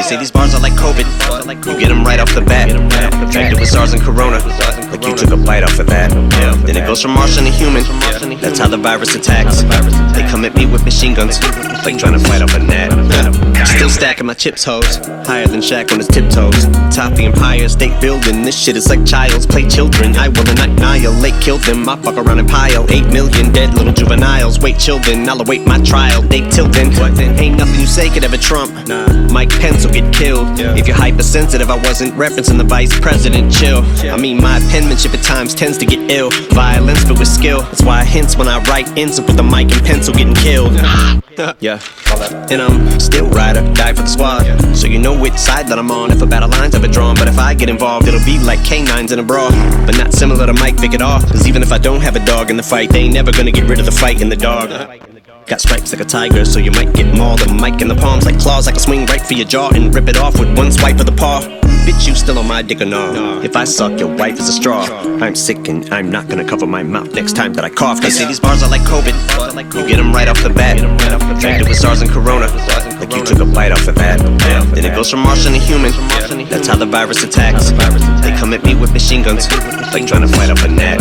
say these bars are like COVID. You get them right off the bat. Infected with SARS and Corona, like you took a bite off of that. Then it goes from Martian to human. That's how the virus attacks. They come at me with machine guns, like trying to fight off a gnat. Still stacking my chips, hoes, higher than Shaq on his tiptoes. Top the Empire State Building. This shit is like child's play children. I will annihilate, kill them. I fuck around and pile 8 million dead little juveniles. Wait, children, I'll await my trial. They tilting. Ain't nothing you say could ever trump. Mike Pence will get killed. If you're hypersensitive, I wasn't referencing the vice president. Chill. I mean, my penmanship at times tends to get ill. Violence, but with skill. That's why I hints when I write ends up with a mic and pencil getting killed. Yeah. And I'm still rider, die for the squad. So you know which side that I'm on if a battle line's ever drawn. But if I get involved, it'll be like canines in a brawl. But not similar to Mike Vick at all. Cause even if I don't have a dog in the fight, they ain't never gonna get rid of the fight in the dog. Got stripes like a tiger, so you might get mauled. A mic in the palms like claws, I can swing right for your jaw and rip it off with one swipe of the paw. Bitch, you still on my dick or no? If I suck, your wife is a straw. I'm sick and I'm not gonna cover my mouth next time that I cough. They say these bars are like COVID. You get them right off the bat. Infected with SARS and Corona, like you took a bite off of that. Then it goes from Martian to human. That's how the virus attacks. They come at me with machine guns, like trying to fight off a gnat.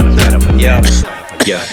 Yeah.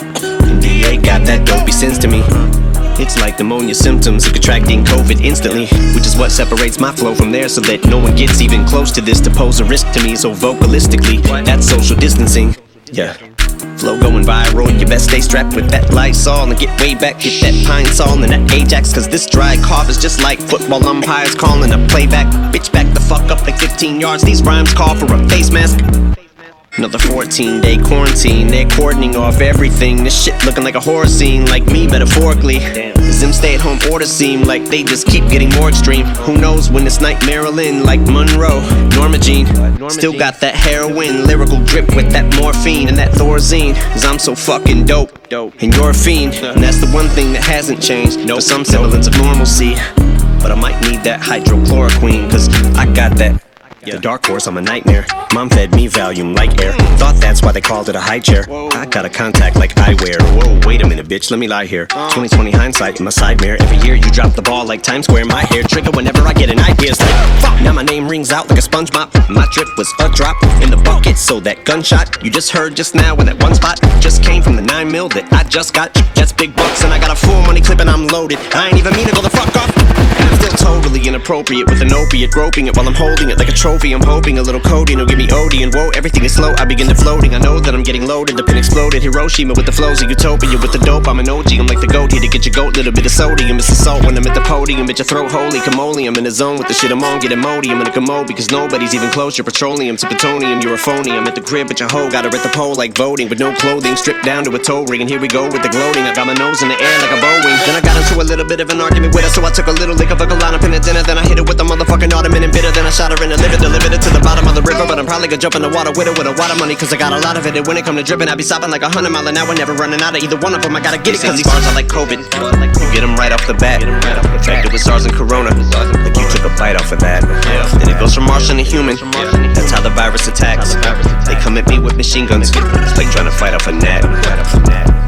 DA got that dopey sense to me. It's like pneumonia symptoms of contracting COVID instantly, which is what separates my flow from theirs, so that no one gets even close to this to pose a risk to me. So vocalistically, that's social distancing. Yeah. Flow going viral, you best stay strapped with that Lysol and get way back, get that Pine Sol and that Ajax. Cause this dry cough is just like football umpires calling a playback. Bitch, back the fuck up like 15 yards. These rhymes call for a face mask. Another 14-day quarantine, they're cordoning off everything. This shit looking like a horror scene, like me metaphorically. Cause them stay-at-home orders seem like they just keep getting more extreme. Who knows when this nightmare will end, like Monroe, Norma Jean. Still got that heroin, lyrical drip with that morphine and that Thorazine. Cause I'm so fucking dope, and you're a fiend. And that's the one thing that hasn't changed, for some semblance of normalcy. But I might need that hydrochloroquine, cause I got that. The dark horse, I'm a nightmare. Mom fed me Valium, light air. Thought that's why they called it a high chair. I got a contact like eyewear. Whoa, wait a minute, bitch, let me lie here. 2020 hindsight in my side mirror. Every year you drop the ball like Times Square. My hair trigger whenever I get an idea. It's like, fuck, now my name rings out like a sponge mop. My trip was a drop in the bucket, so that gunshot you just heard just now in that one spot just came from the 9 mil that I just got. That's big bucks and I got a full money clip and I'm loaded. I ain't even mean to go the fuck off. And I'm still totally inappropriate with an opiate, groping it while I'm holding it like a trophy. I'm hoping a little codeine will give me OD, and whoa, everything is slow. I begin to floating. I know that I'm getting loaded, the pin exploded. Hiroshima with the flows of utopia. With the dope, I'm an OG. I'm like the goat here to get your goat. Little bit of sodium, it's the salt when I'm at the podium. At your throat, holy camole. I'm in the zone with the shit I'm on. Get emody, I'm in a commode because nobody's even close. You're petroleum to plutonium. You're a phony. I'm at the crib, but your hoe got her at the pole like voting with no clothing, stripped down to a toe ring. And here we go with the gloating. I got my nose in the air like a Boeing. Then I got into a little bit of an argument with her, so I took a little lick of a line up in the dinner. Then I hit her with the motherfucking ottoman and bitter. Then I shot her in the liver, delivered it to the bottom of the river. But I'm probably gonna jump in the water with a water money, cause I got a lot of it. And when it come to dripping, I be stopping like 100 miles an hour. Never running out of either one of them. I gotta get it, cause these bars are like COVID. You get them right off the bat. Infected with SARS and Corona, like you took a bite off of that. Then it goes from Martian to human. That's how the virus attacks. They come at me with machine guns, like trying to fight off a gnat.